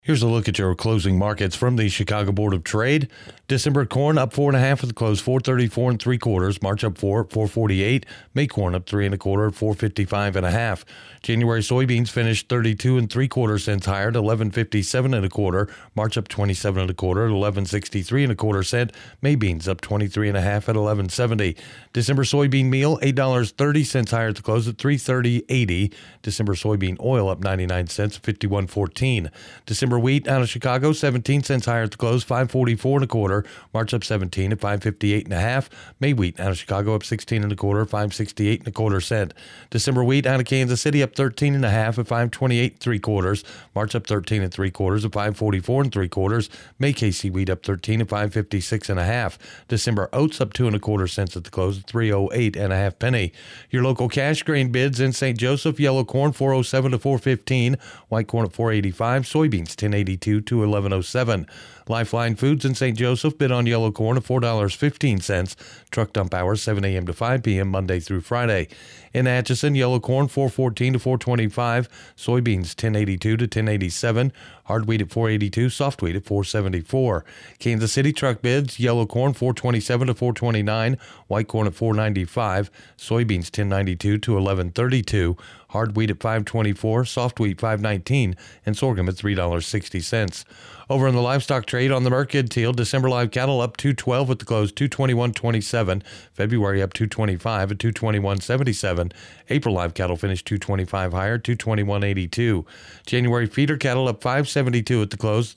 Here's a look at your closing markets from the Chicago Board of Trade. December corn up 4.5 at the close, 434 3/4. March up 4 at 448. May corn up 3 1/4 at 455.5. January soybeans finished 32 3/4 cents higher at 1157 1/4. March up 27 1/4 at 1163 1/4 cent. May beans up 23.5 at 1170. December soybean meal $8.30 higher at the close at 330.80. December soybean oil up 99 cents, 51.14. December wheat out of Chicago 17 cents higher at the close, 544 1/4. March up 17 at 558.5. May wheat out of Chicago up 16 1/4, 568 1/4 cent. December wheat out of Kansas City up 13.5 at 528 3/4. March up 13 3/4 at 544 3/4. May KC wheat up 13 at 556.5. December oats up 2 1/4 cents at the close at 308.5 penny. Your local cash grain bids in St. Joseph: yellow corn 407 to 415, white corn at 485, soybeans 1082 to 1107. Lifeline Foods in St. Joseph bid on yellow corn at $4.15. Truck dump hours 7 a.m. to 5 p.m. Monday through Friday. In Atchison, yellow corn 414 to 425, soybeans 1082 to 1087, hard wheat at 482, soft wheat at 474. Kansas City truck bids: yellow corn 427 to 429, white corn at 495, soybeans 1092 to 1132, hard wheat at 524, soft wheat 519, and sorghum at $3.60. Over in the livestock trade on the Mercantile, December live cattle up 212 at the close, 221.27. February up 225 at 221.77. April live cattle finished 225 higher, 221.82. January feeder cattle up 572 at the close,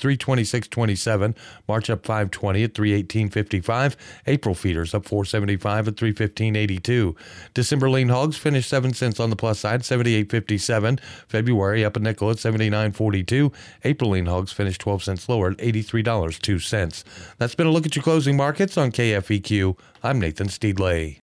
326.27. March up 520 at 318.55. April feeders up 475 at 315.82. December lean hogs finished 7 cents on the plus side, 78.57. February up a nickel at 79.42. April lean hogs finished 12 cents lower at $83.02. That's been a look at your closing markets on KFEQ. I'm Nathan Steedley.